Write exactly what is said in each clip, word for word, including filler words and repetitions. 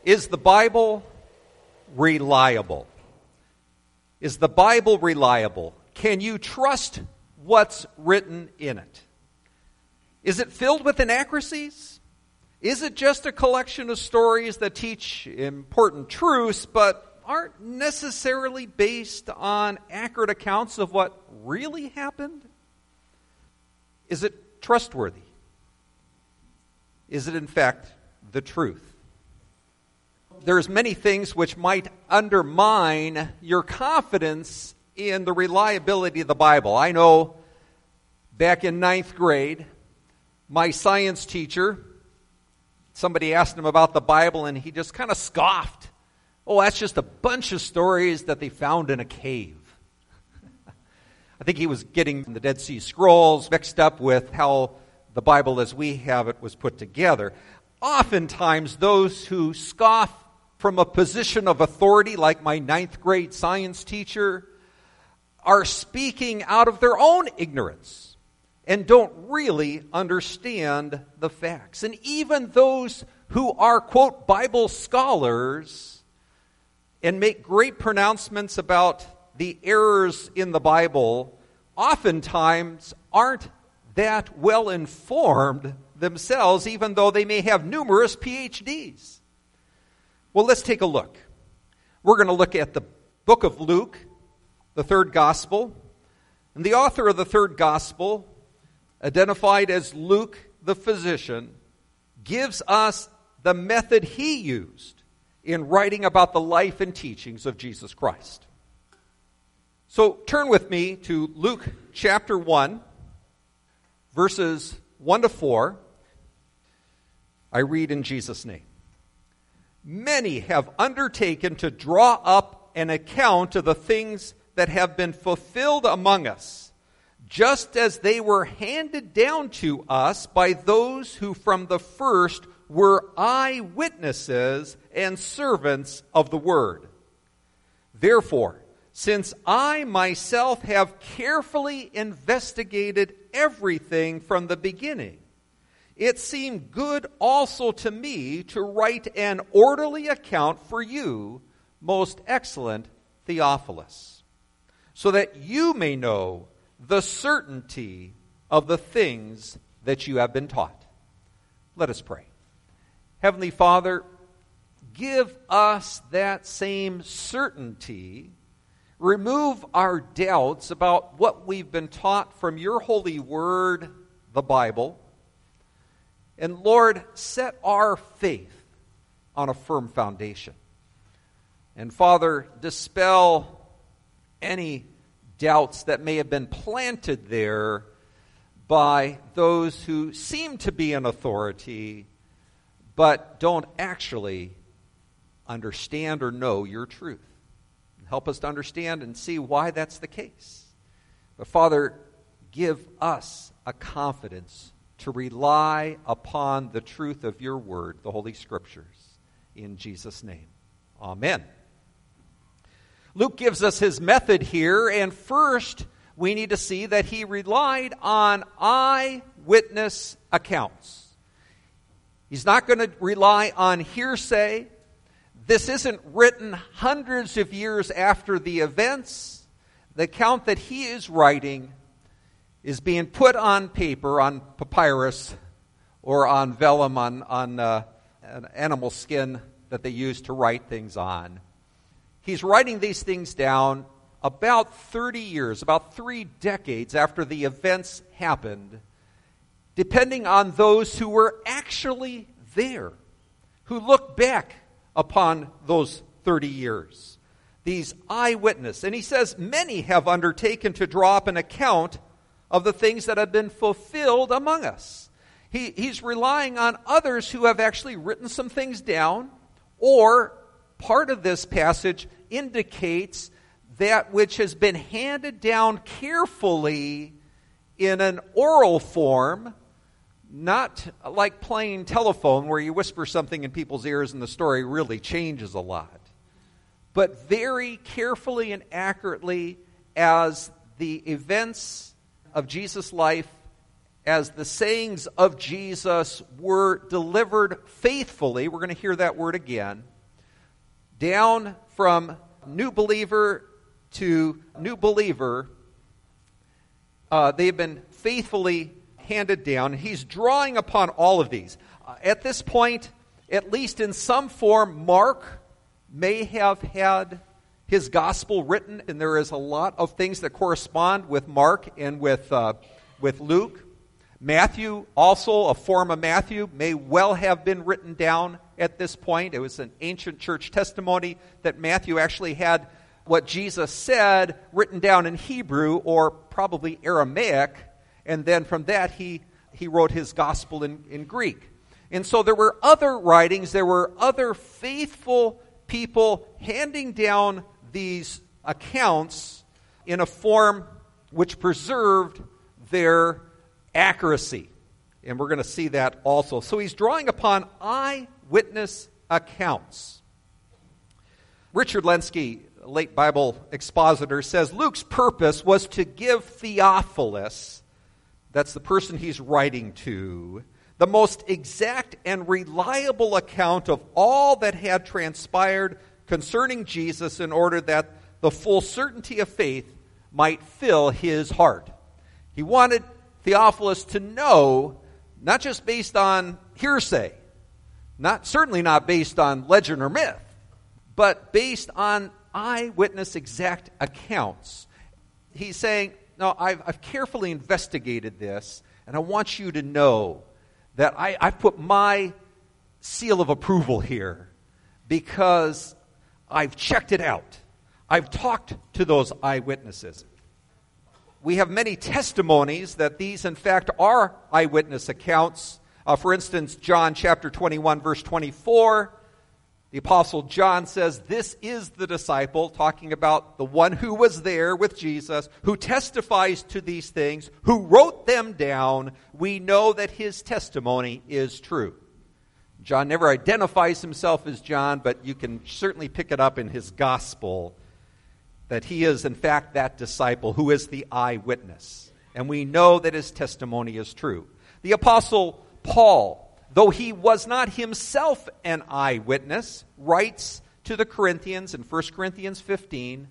Is the Bible reliable? Is the Bible reliable? Can you trust what's written in it? Is it filled with inaccuracies? Is it just a collection of stories that teach important truths but aren't necessarily based on accurate accounts of what really happened? Is it trustworthy? Is it, in fact, the truth? There's many things which might undermine your confidence in the reliability of the Bible. I know back in ninth grade, my science teacher, somebody asked him about the Bible, and he just kind of scoffed. Oh, that's just a bunch of stories that they found in a cave. I think he was getting the Dead Sea Scrolls mixed up with how the Bible as we have it was put together. Oftentimes, those who scoff from a position of authority, like my ninth grade science teacher, are speaking out of their own ignorance and don't really understand the facts. And even those who are, quote, Bible scholars and make great pronouncements about the errors in the Bible, oftentimes aren't that well informed themselves, even though they may have numerous P H Ds. Well, let's take a look. We're going to look at the book of Luke, the third gospel. And the author of the third gospel, identified as Luke the physician, gives us the method he used in writing about the life and teachings of Jesus Christ. So turn with me to Luke chapter one, verses one to four. I read in Jesus' name. Many have undertaken to draw up an account of the things that have been fulfilled among us, just as they were handed down to us by those who from the first were eyewitnesses and servants of the word. Therefore, since I myself have carefully investigated everything from the beginning, it seemed good also to me to write an orderly account for you, most excellent Theophilus, so that you may know the certainty of the things that you have been taught. Let us pray. Heavenly Father, give us that same certainty. Remove our doubts about what we've been taught from your holy word, the Bible. And Lord, set our faith on a firm foundation. And Father, dispel any doubts that may have been planted there by those who seem to be in authority, but don't actually understand or know your truth. Help us to understand and see why that's the case. But Father, give us a confidence to rely upon the truth of your word, the Holy Scriptures. In Jesus' name, amen. Luke gives us his method here, and first we need to see that he relied on eyewitness accounts. He's not going to rely on hearsay. This isn't written hundreds of years after the events. The account that he is writing is being put on paper, on papyrus, or on vellum, on, on uh, an animal skin that they use to write things on. He's writing these things down about thirty years, about three decades after the events happened, depending on those who were actually there, who look back upon those thirty years. These eyewitnesses. And he says, many have undertaken to draw up an account of the things that have been fulfilled among us. He, he's relying on others who have actually written some things down, or part of this passage indicates that which has been handed down carefully in an oral form, not like playing telephone where you whisper something in people's ears and the story really changes a lot, but very carefully and accurately as the events of Jesus' life, as the sayings of Jesus were delivered faithfully. We're going to hear that word again. down from new believer to new believer. Uh, they've been faithfully handed down. He's drawing upon all of these. Uh, at this point, at least in some form, Mark may have had his gospel written, and there is a lot of things that correspond with Mark and with uh, with Luke. Matthew, also a form of Matthew, may well have been written down at this point. It was an ancient church testimony that Matthew actually had what Jesus said written down in Hebrew or probably Aramaic, and then from that he, he wrote his gospel in, in Greek. And so there were other writings, there were other faithful people handing down these accounts in a form which preserved their accuracy. And we're going to see that also. So he's drawing upon eyewitness accounts. Richard Lenski, late Bible expositor, says Luke's purpose was to give Theophilus, that's the person he's writing to, the most exact and reliable account of all that had transpired concerning Jesus in order that the full certainty of faith might fill his heart. He wanted Theophilus to know, not just based on hearsay, not certainly not based on legend or myth, but based on eyewitness exact accounts. He's saying, no, I've, I've carefully investigated this, and I want you to know that I, I've put my seal of approval here because I've checked it out. I've talked to those eyewitnesses. We have many testimonies that these, in fact, are eyewitness accounts. Uh, for instance, John chapter twenty-one, verse twenty-four, the Apostle John says, this is the disciple, talking about the one who was there with Jesus, who testifies to these things, who wrote them down. We know that his testimony is true. John never identifies himself as John, but you can certainly pick it up in his gospel that he is, in fact, that disciple who is the eyewitness. And we know that his testimony is true. The Apostle Paul, though he was not himself an eyewitness, writes to the Corinthians in First Corinthians fifteen,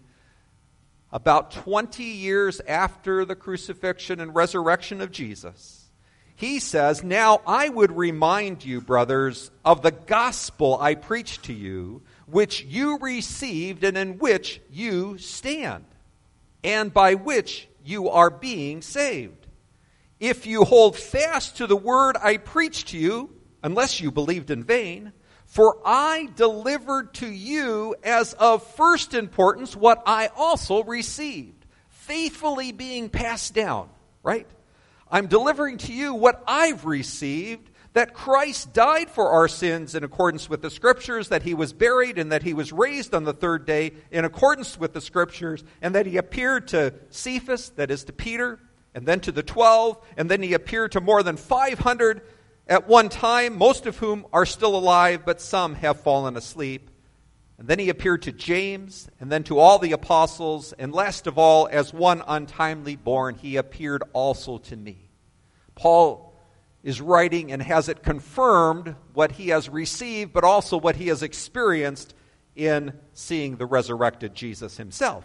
about twenty years after the crucifixion and resurrection of Jesus. He says, now I would remind you, brothers, of the gospel I preached to you, which you received and in which you stand, and by which you are being saved. If you hold fast to the word I preached to you, unless you believed in vain, for I delivered to you as of first importance what I also received, faithfully being passed down, right? I'm delivering to you what I've received, that Christ died for our sins in accordance with the Scriptures, that he was buried, and that he was raised on the third day in accordance with the Scriptures, and that he appeared to Cephas, that is to Peter, and then to the twelve, and then he appeared to more than five hundred at one time, most of whom are still alive, but some have fallen asleep. And then he appeared to James, and then to all the apostles, and last of all, as one untimely born, he appeared also to me. Paul is writing and has it confirmed what he has received, but also what he has experienced in seeing the resurrected Jesus himself.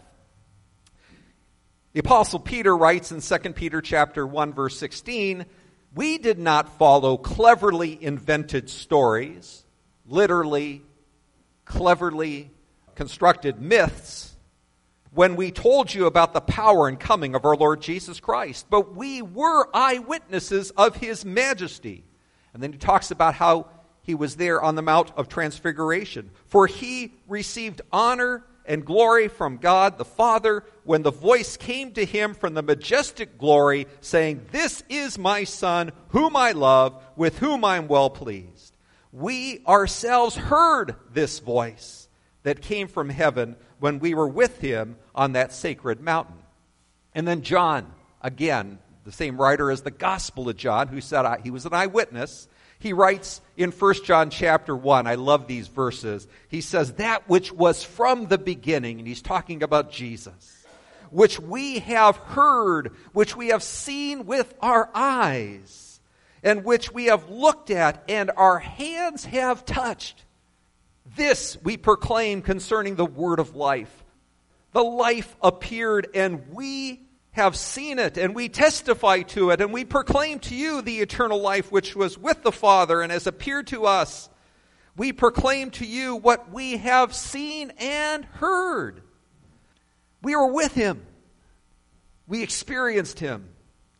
The Apostle Peter writes in Second Peter chapter one, verse sixteen, we did not follow cleverly invented stories, literally, cleverly constructed myths, when we told you about the power and coming of our Lord Jesus Christ. But we were eyewitnesses of his majesty. And then he talks about how he was there on the Mount of Transfiguration. For he received honor and glory from God the Father when the voice came to him from the majestic glory, saying, this is my Son, whom I love, with whom I am well pleased. We ourselves heard this voice that came from heaven when we were with him on that sacred mountain. And then John, again, the same writer as the Gospel of John, who said he was an eyewitness, he writes in First John chapter one, I love these verses, he says, that which was from the beginning, and he's talking about Jesus, which we have heard, which we have seen with our eyes, and which we have looked at, and our hands have touched. This we proclaim concerning the word of life. The life appeared, and we have seen it, and we testify to it, and we proclaim to you the eternal life which was with the Father and has appeared to us. We proclaim to you what we have seen and heard. We were with him. We experienced him.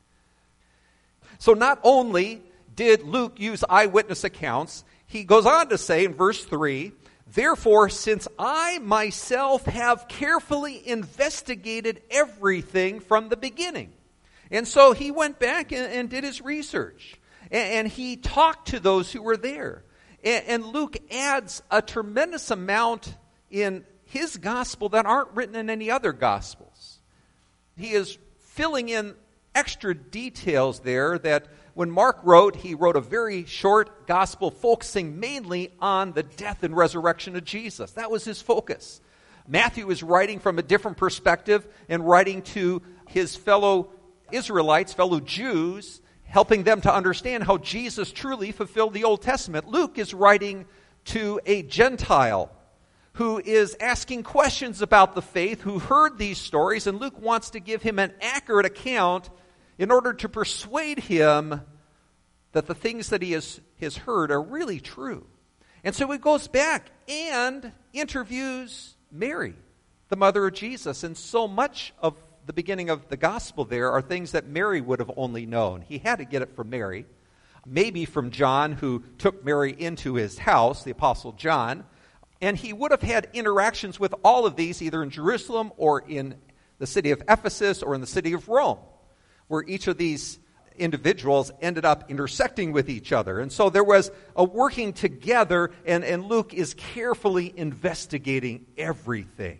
So not only did Luke use eyewitness accounts, he goes on to say in verse three, therefore, since I myself have carefully investigated everything from the beginning. And so he went back and, and did his research. And, and he talked to those who were there. And, and Luke adds a tremendous amount in his gospel that aren't written in any other gospels. He is filling in extra details there that when Mark wrote, he wrote a very short gospel focusing mainly on the death and resurrection of Jesus. That was his focus. Matthew is writing from a different perspective and writing to his fellow Israelites, fellow Jews, helping them to understand how Jesus truly fulfilled the Old Testament. Luke is writing to a Gentile who is asking questions about the faith, who heard these stories, and Luke wants to give him an accurate account in order to persuade him that the things that he has, has heard are really true. And so he goes back and interviews Mary, the mother of Jesus. And so much of the beginning of the gospel there are things that Mary would have only known. He had to get it from Mary, maybe from John, who took Mary into his house, the Apostle John. And he would have had interactions with all of these, either in Jerusalem or in the city of Ephesus or in the city of Rome, where each of these individuals ended up intersecting with each other. And so there was a working together, and, and Luke is carefully investigating everything.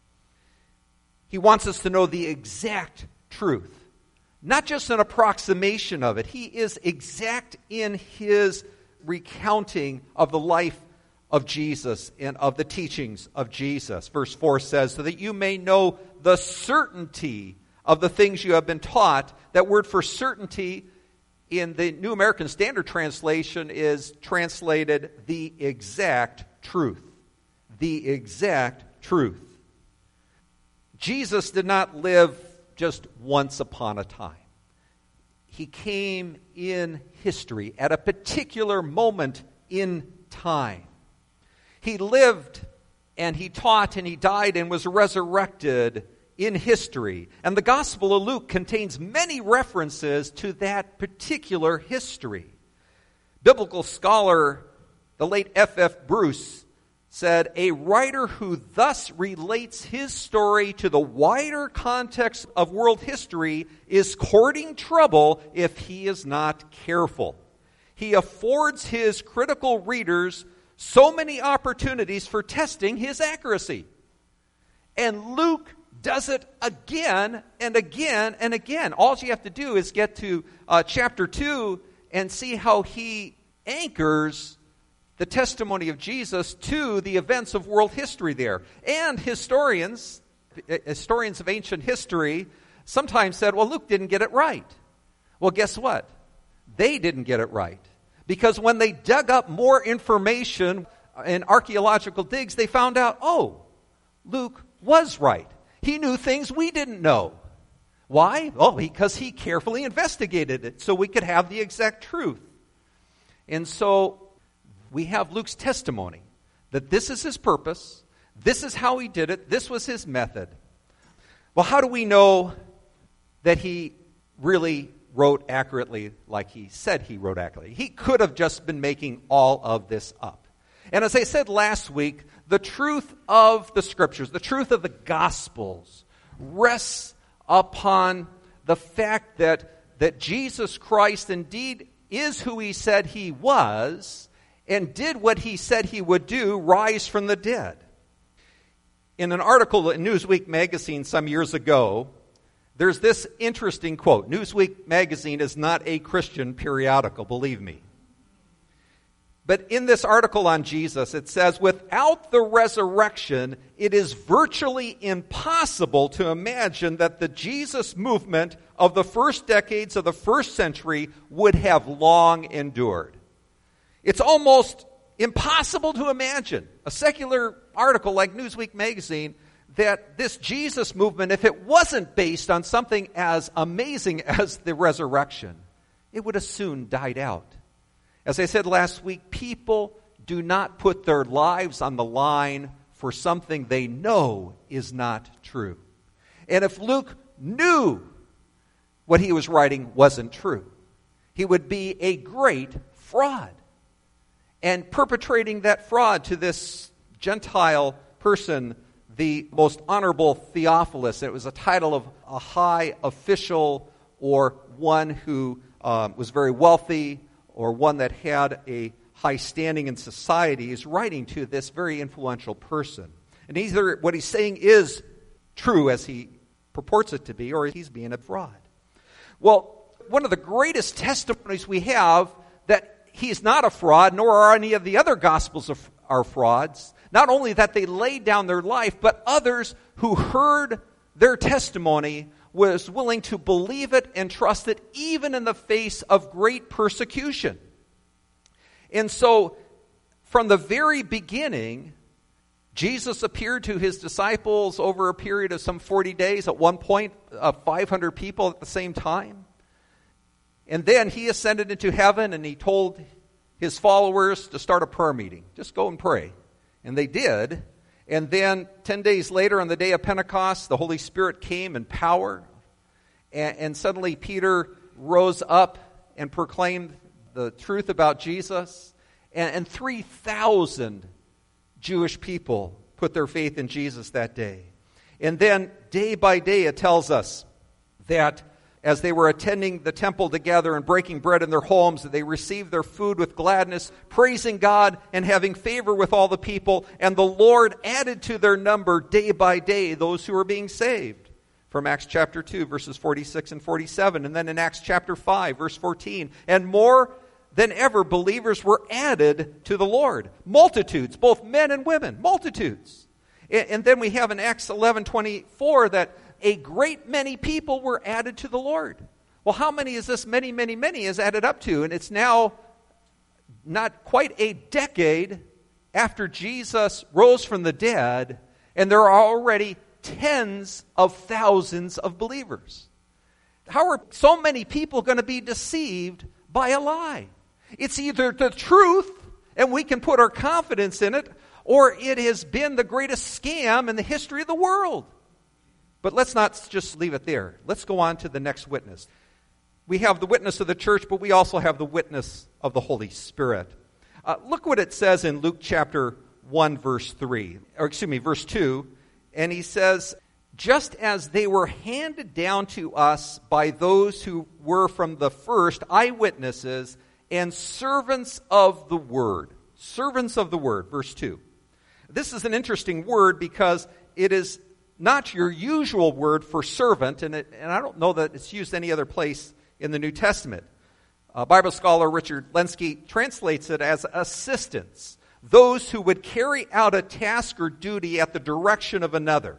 He wants us to know the exact truth, not just an approximation of it. He is exact in his recounting of the life of Jesus and of the teachings of Jesus. Verse four says, so that you may know the certainty of the things you have been taught. That word for certainty in the New American Standard Translation is translated the exact truth. The exact truth. Jesus did not live just once upon a time. He came in history at a particular moment in time. He lived and he taught and he died and was resurrected in history. And the Gospel of Luke contains many references to that particular history. Biblical scholar, the late F F Bruce, said, a writer who thus relates his story to the wider context of world history is courting trouble if he is not careful. He affords his critical readers so many opportunities for testing his accuracy. And Luke does it again and again and again. All you have to do is get to uh, chapter two and see how he anchors the testimony of Jesus to the events of world history there. And historians, historians of ancient history, sometimes said, well, Luke didn't get it right. Well, guess what? They didn't get it right. Because when they dug up more information in archaeological digs, they found out, oh, Luke was right. He knew things we didn't know. Why? Oh, because he carefully investigated it so we could have the exact truth. And so we have Luke's testimony that this is his purpose, this is how he did it, this was his method. Well, how do we know that he really wrote accurately like he said he wrote accurately? He could have just been making all of this up. And as I said last week, the truth of the Scriptures, the truth of the Gospels, rests upon the fact that, that Jesus Christ indeed is who he said he was and did what he said he would do, rise from the dead. In an article in Newsweek magazine some years ago, there's this interesting quote. Newsweek magazine is not a Christian periodical, believe me. But in this article on Jesus, it says, without the resurrection, it is virtually impossible to imagine that the Jesus movement of the first decades of the first century would have long endured. It's almost impossible to imagine, a secular article like Newsweek magazine, that this Jesus movement, if it wasn't based on something as amazing as the resurrection, it would have soon died out. As I said last week, people do not put their lives on the line for something they know is not true. And if Luke knew what he was writing wasn't true, he would be a great fraud. And perpetrating that fraud to this Gentile person, the most honorable Theophilus, it was a title of a high official or one who um, was very wealthy or one that had a high standing in society, is writing to this very influential person. And either what he's saying is true as he purports it to be, or he's being a fraud. Well, one of the greatest testimonies we have that he's not a fraud, nor are any of the other gospels of, are frauds, not only that they laid down their life, but others who heard their testimony was willing to believe it and trust it even in the face of great persecution. And so, from the very beginning, Jesus appeared to his disciples over a period of some forty days, at one point, uh, five hundred people at the same time. And then he ascended into heaven and he told his followers to start a prayer meeting. Just go and pray. And they did. And then ten days later, on the day of Pentecost, the Holy Spirit came in power. And, and suddenly Peter rose up and proclaimed the truth about Jesus. And, and three thousand Jewish people put their faith in Jesus that day. And then day by day it tells us that as they were attending the temple together and breaking bread in their homes, that they received their food with gladness, praising God and having favor with all the people. And the Lord added to their number day by day those who were being saved. From Acts chapter two, verses forty-six and forty-seven. And then in Acts chapter five, verse fourteen. And more than ever, believers were added to the Lord. Multitudes, both men and women, multitudes. And, and then we have in Acts eleven twenty-four that a great many people were added to the Lord. Well, how many is this many, many, many is added up to? And it's now not quite a decade after Jesus rose from the dead, and there are already tens of thousands of believers. How are so many people going to be deceived by a lie? It's either the truth, and we can put our confidence in it, or it has been the greatest scam in the history of the world. But let's not just leave it there. Let's go on to the next witness. We have the witness of the church, but we also have the witness of the Holy Spirit. Uh, look what it says in Luke chapter one, verse three, or excuse me, verse two. And he says, just as they were handed down to us by those who were from the first eyewitnesses and servants of the word. Servants of the word, verse two. This is an interesting word because it is not your usual word for servant, and, it, and I don't know that it's used any other place in the New Testament. Uh, Bible scholar Richard Lenski translates it as assistants, those who would carry out a task or duty at the direction of another.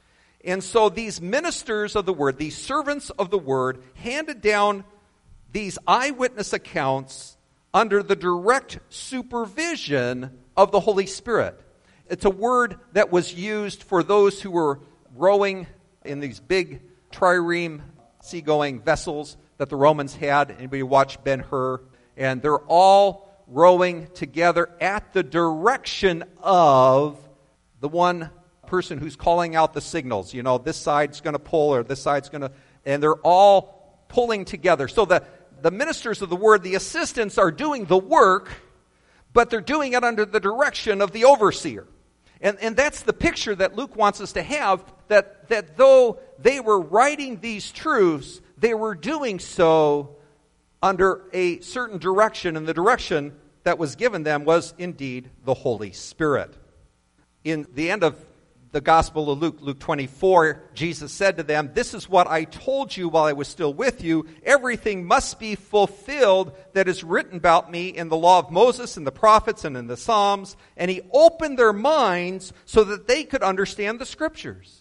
And so these ministers of the word, these servants of the word, handed down these eyewitness accounts under the direct supervision of the Holy Spirit. It's a word that was used for those who were rowing in these big trireme seagoing vessels that the Romans had. Anybody watch Ben-Hur? And they're all rowing together at the direction of the one person who's calling out the signals. You know, this side's going to pull or this side's going to... And they're all pulling together. So the, the ministers of the word, the assistants, are doing the work, but they're doing it under the direction of the overseer. And, and that's the picture that Luke wants us to have, that, that though they were writing these truths, they were doing so under a certain direction, and the direction that was given them was indeed the Holy Spirit. In the end of the Gospel of Luke, Luke twenty-four, Jesus said to them, "This is what I told you while I was still with you. Everything must be fulfilled that is written about me in the law of Moses and the prophets and in the Psalms." And he opened their minds so that they could understand the Scriptures.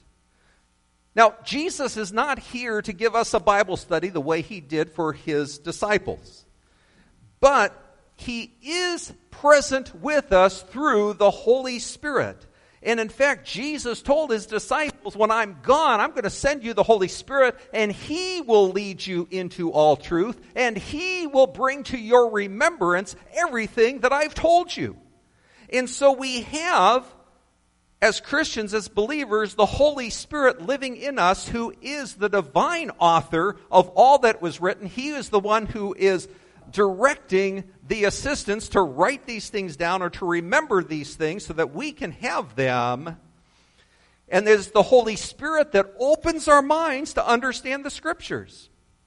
Now, Jesus is not here to give us a Bible study the way he did for his disciples. But He is present with us through the Holy Spirit. And in fact, Jesus told his disciples, when I'm gone, I'm going to send you the Holy Spirit, and he will lead you into all truth, and he will bring to your remembrance everything that I've told you. And so we have, as Christians, as believers, the Holy Spirit living in us, who is the divine author of all that was written. He is the one who is directing the assistants to write these things down or to remember these things so that we can have them. And there's the Holy Spirit that opens our minds to understand the Scriptures.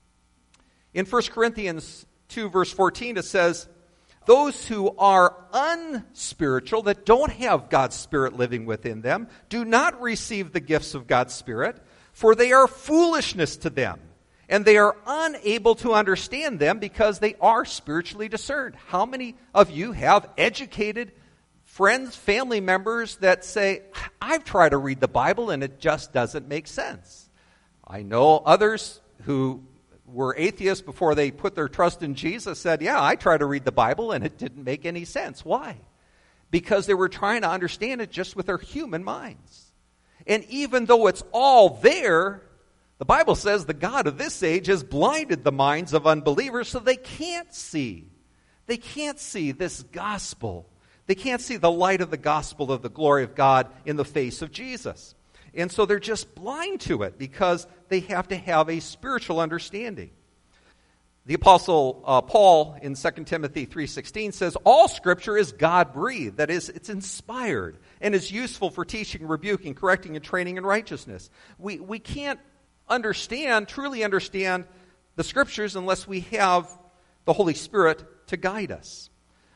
In First Corinthians two, verse fourteen, it says, those who are unspiritual, that don't have God's Spirit living within them, do not receive the gifts of God's Spirit, for they are foolishness to them. And they are unable to understand them because they are spiritually discerned. How many of you have educated friends, family members that say, I've tried to read the Bible and it just doesn't make sense? I know others who were atheists before they put their trust in Jesus said, yeah, I tried to read the Bible and it didn't make any sense. Why? Because they were trying to understand it just with their human minds. And even though it's all there, the Bible says the God of this age has blinded the minds of unbelievers so they can't see. They can't see this gospel. They can't see the light of the gospel of the glory of God in the face of Jesus. And so they're just blind to it because they have to have a spiritual understanding. The Apostle uh, Paul in Second Timothy three sixteen says, all Scripture is God-breathed. That is, it's inspired and is useful for teaching, rebuking, correcting, and training in righteousness. We, we can't understand, truly understand the Scriptures unless we have the Holy Spirit to guide us.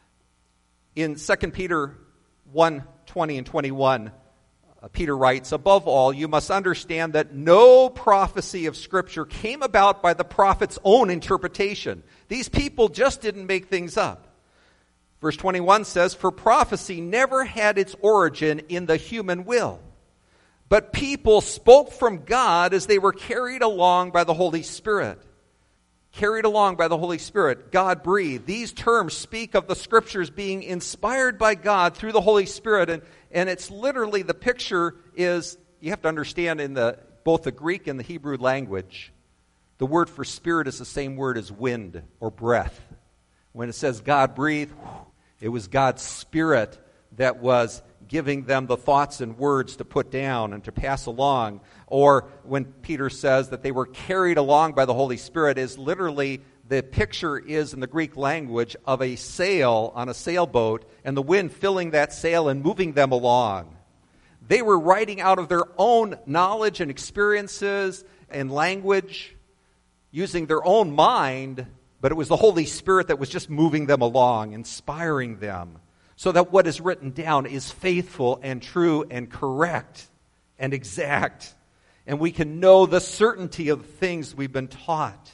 In Second Peter one twenty and twenty-one, uh, Peter writes, above all, you must understand that no prophecy of Scripture came about by the prophet's own interpretation. These people just didn't make things up. Verse twenty-one says, for prophecy never had its origin in the human will, but people spoke from God as they were carried along by the Holy Spirit. Carried along by the Holy Spirit. God breathed. These terms speak of the Scriptures being inspired by God through the Holy Spirit. And, and it's literally, the picture is, you have to understand in the both the Greek and the Hebrew language, the word for spirit is the same word as wind or breath. When it says God breathed, it was God's Spirit that was giving them the thoughts and words to put down and to pass along. Or when Peter says that they were carried along by the Holy Spirit, is literally, the picture is in the Greek language of a sail on a sailboat and the wind filling that sail and moving them along. They were writing out of their own knowledge and experiences and language, using their own mind, but it was the Holy Spirit that was just moving them along, inspiring them, so that what is written down is faithful and true and correct and exact. And we can know the certainty of the things we've been taught.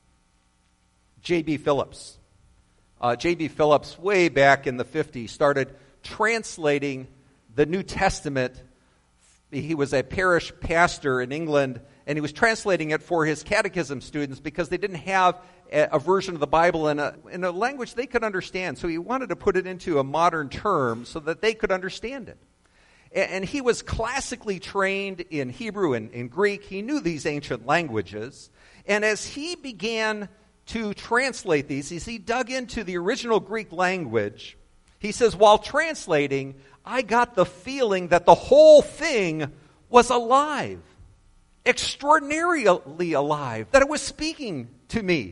J B Phillips. Uh, J B Phillips, way back in the fifties, started translating the New Testament. He was a parish pastor in England, and he was translating it for his catechism students because they didn't have a, a version of the Bible in a, in a language they could understand. So he wanted to put it into a modern term so that they could understand it. And, and he was classically trained in Hebrew and in Greek. He knew these ancient languages. And as he began to translate these, as he dug into the original Greek language, he says, while translating, I got the feeling that the whole thing was alive, extraordinarily alive, that it was speaking to me.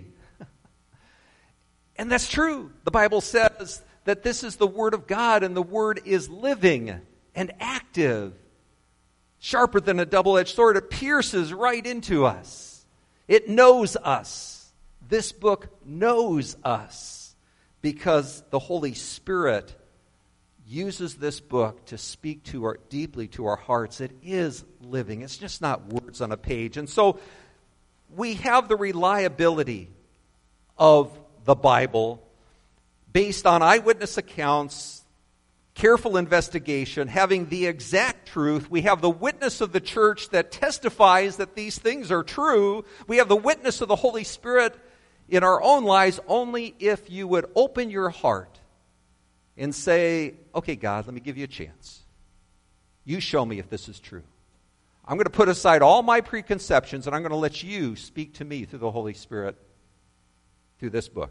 And that's true. The Bible says that this is the Word of God, and the Word is living and active, sharper than a double-edged sword. It pierces right into us. It knows us. This book knows us because the Holy Spirit uses this book to speak to our, deeply to our hearts. It is living. It's just not words on a page. And so we have the reliability of the Bible based on eyewitness accounts, careful investigation, having the exact truth. We have the witness of the church that testifies that these things are true. We have the witness of the Holy Spirit in our own lives only if you would open your heart and say, okay, God, let me give you a chance. You show me if this is true. I'm going to put aside all my preconceptions, and I'm going to let you speak to me through the Holy Spirit through this book.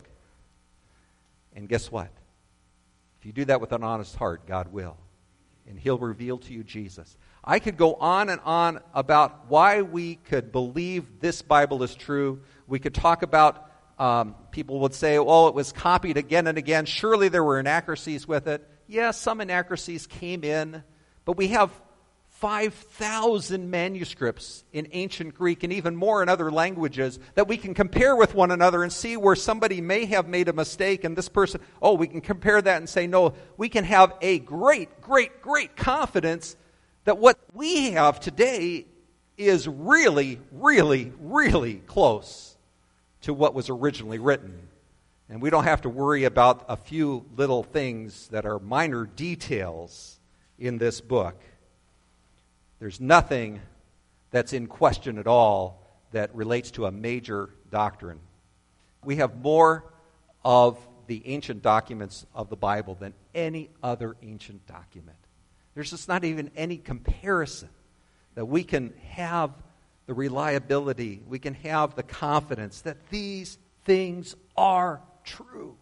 And guess what? If you do that with an honest heart, God will. And He'll reveal to you Jesus. I could go on and on about why we could believe this Bible is true. We could talk about, um, people would say, well, it was copied again and again. Surely there were inaccuracies with it. Yes, some inaccuracies came in, but we have five thousand manuscripts in ancient Greek and even more in other languages that we can compare with one another and see where somebody may have made a mistake and this person, oh, we can compare that and say, no, we can have a great, great, great confidence that what we have today is really, really, really close to what was originally written. And we don't have to worry about a few little things that are minor details in this book. There's nothing that's in question at all that relates to a major doctrine. We have more of the ancient documents of the Bible than any other ancient document. There's just not even any comparison that we can have the reliability, we can have the confidence that these things are true.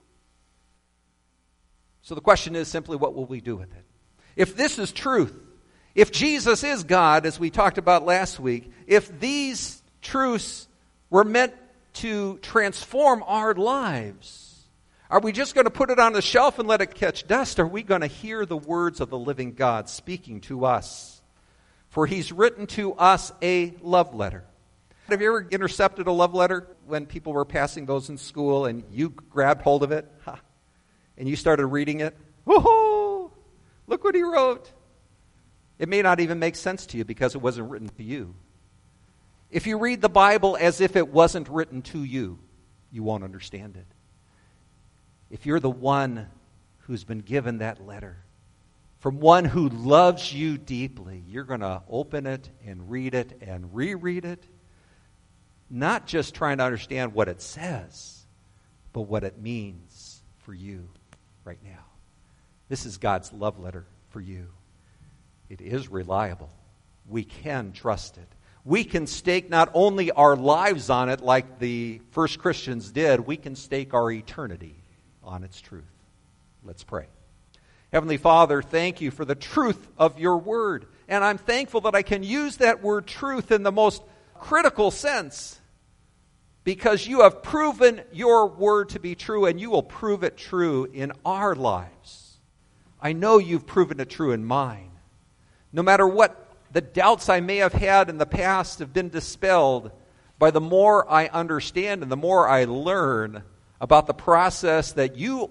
So the question is simply, what will we do with it? If this is truth, if Jesus is God, as we talked about last week, if these truths were meant to transform our lives, are we just going to put it on the shelf and let it catch dust? Or are we going to hear the words of the living God speaking to us? For He's written to us a love letter. Have you ever intercepted a love letter when people were passing those in school and you grabbed hold of it? Ha, and you started reading it? Woohoo! Look what he wrote. It may not even make sense to you because it wasn't written to you. If you read the Bible as if it wasn't written to you, you won't understand it. If you're the one who's been given that letter from one who loves you deeply, you're going to open it and read it and reread it, not just trying to understand what it says, but what it means for you right now. This is God's love letter for you. It is reliable. We can trust it. We can stake not only our lives on it like the first Christians did, we can stake our eternity on its truth. Let's pray. Heavenly Father, thank you for the truth of your word. And I'm thankful that I can use that word truth in the most critical sense, because you have proven your word to be true, and you will prove it true in our lives. I know you've proven it true in mine. No matter what the doubts I may have had in the past have been dispelled by the more I understand and the more I learn about the process that you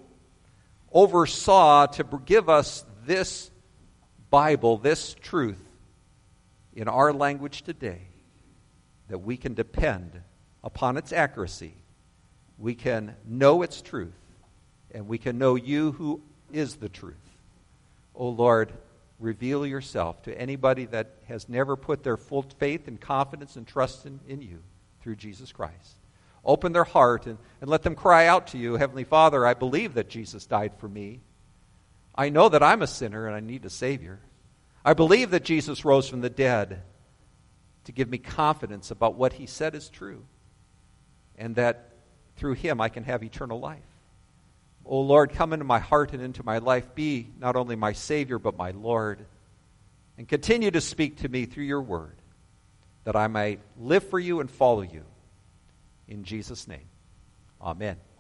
oversaw to give us this Bible, this truth in our language today, that we can depend upon its accuracy. We can know its truth, and we can know you who is the truth. O Lord, reveal yourself to anybody that has never put their full faith and confidence and trust in, in you through Jesus Christ. Open their heart and, and let them cry out to you, Heavenly Father, I believe that Jesus died for me. I know that I'm a sinner and I need a Savior. I believe that Jesus rose from the dead to give me confidence about what He said is true, and that through Him I can have eternal life. O Lord, come into my heart and into my life. Be not only my Savior, but my Lord. And continue to speak to me through your word, that I might live for you and follow you. In Jesus' name, amen.